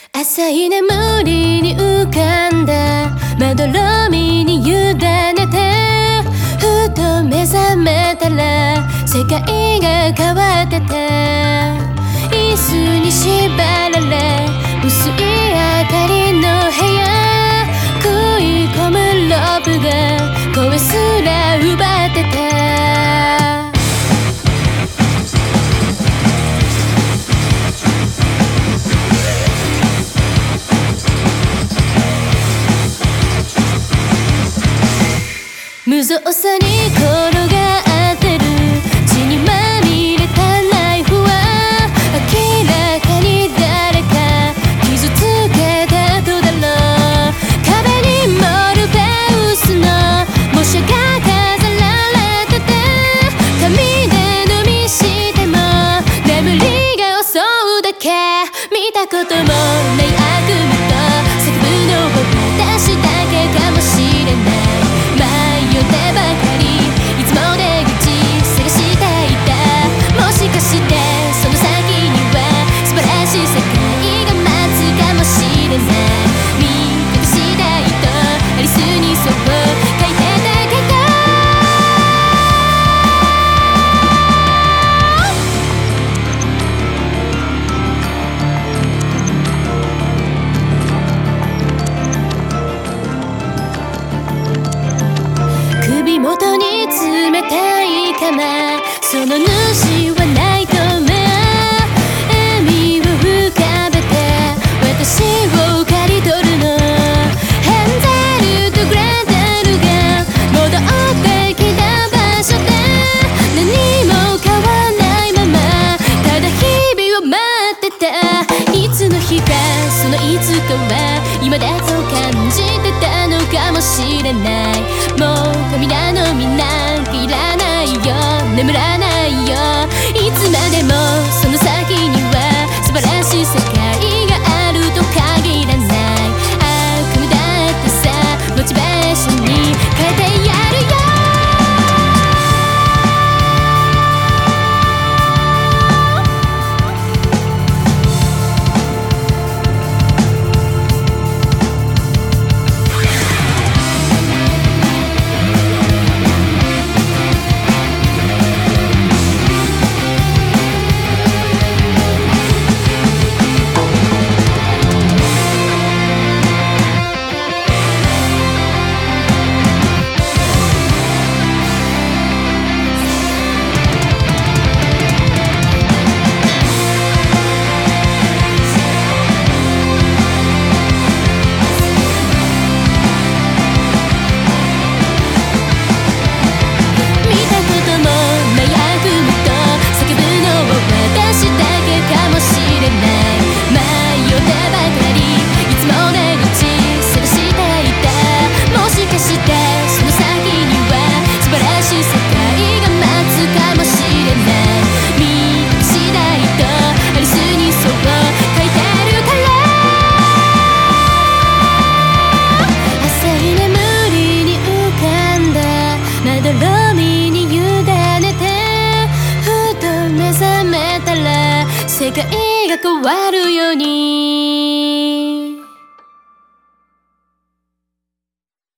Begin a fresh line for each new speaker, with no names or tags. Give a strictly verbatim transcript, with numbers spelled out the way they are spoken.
浅い眠りに浮かんだまどろみに委ねてふと目覚めたら世界が変わってた。椅子に縛られ薄い明かりの部屋食い込むロープが声すら奪ってた。無造作に転がってる血にまみれたライフは明らかに誰か傷つけた後だろう。壁にモルベウスの模写が飾られてて紙で飲みしても眠りが襲うだけ。見たこともない悪夢と叫ぶのも私だけかもしれない。迷ってばかりいつも出口探していた。もしかしてその先には素晴らしい世界が待つかもしれない。見方次第とアリスにそう書いてたけど首元に冷たい鎌その主はナイトメア。笑みを浮かべて私を刈り取るの。ヘンゼルとグレーテルが戻ってきた場所で何も変わらないままただ日々を待ってた。いつの日かそのいつかは今だと感じてたのかもしれない。もう涙のみなんかいらないよ眠らないよ。いつまでもその先には素晴らしい世界があると限らない。悪夢だってさモチベーションに変えてやるよ。世界が変わるように